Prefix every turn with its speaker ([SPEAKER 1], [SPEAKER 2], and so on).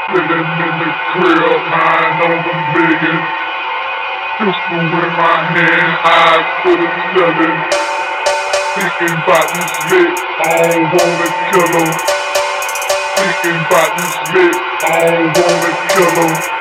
[SPEAKER 1] Sitting in the crib, high on the million. Pistol in my hand, eyes full of selling. Thinking about this lick, I don't wanna kill 'em. Thinking about this lick, I don't wanna kill 'em.